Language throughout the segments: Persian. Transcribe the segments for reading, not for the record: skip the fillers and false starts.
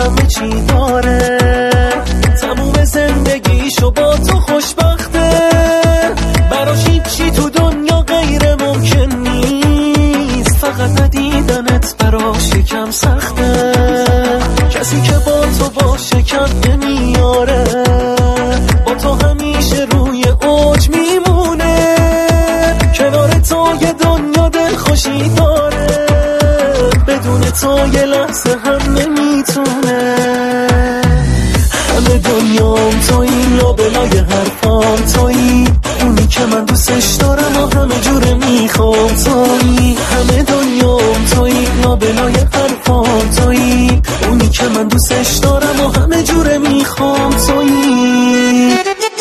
همه چی داره، تموم زندگیشو با تو خوشبخته، براش هیچی تو دنیا غیر ممکن نیست، فقط ندیدنت براش یکم سخته، کسی که با تو باشه کم نمیاره، با تو همیشه روی اوج میمونه، کنار تو یه دنیا دلخوشی داره، بدون تو یه لحظه هم نمیتونه، همه دنیام تویی، لابلای حرفام تویی، اونی که من دوستش دارم و همه جوره میخوام تویی، همه دنیام تویی، لابلای حرفام تویی، اونی که من دوستش دارم و همه جوره میخوام تویی.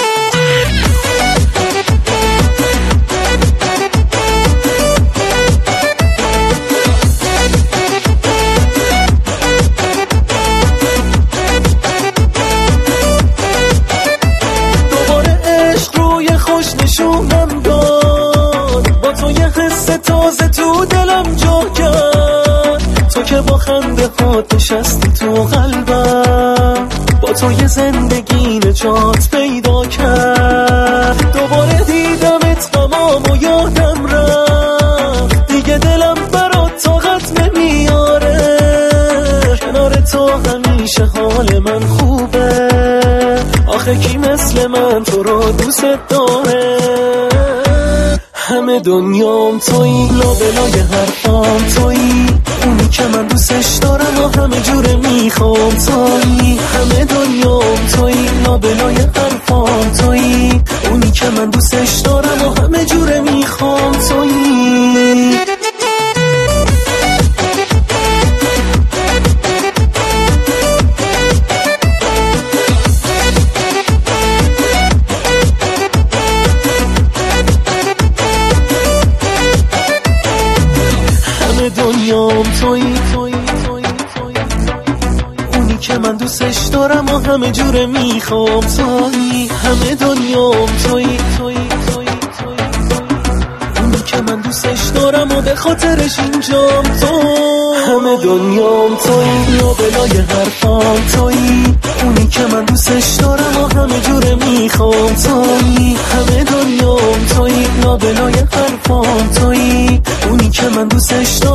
نشونم داد با تو یه حس تازه تو دلم جا کرد، تو که با خنده هات نشستی تو قلبم، با تو یه زندگی نجات پیدا کرد، دوباره دیدمت تمام و یادم رفت، دیگه دلم برات طاقت نمیاره، کنار تو همیشه حال من خوبه، آخه کی مثل من تو رو دوست داره، همه دنیام تویی، لابلای حرفام تویی، اونی که من دوستش دارم و همه جوره میخوام تویی، همه دنیام تویی، لابلای حرفام تویی، اونی که من دوستش دارم و همه جوره میخوام تویی. دنیام تویی، اونی که من دوستش دارم و همه جوره میخوام تویی، همه دنیام تویی، اونی که من دوستش دارم و به خاطرش اینجام تو، همه دنیام تویی، لابلای حرفام تویی، اونی که من دوستش دارم و همه جوره میخوام تویی، همه دنیام تویی، لابلای حرفام تویی، اونی که من دوستش دارم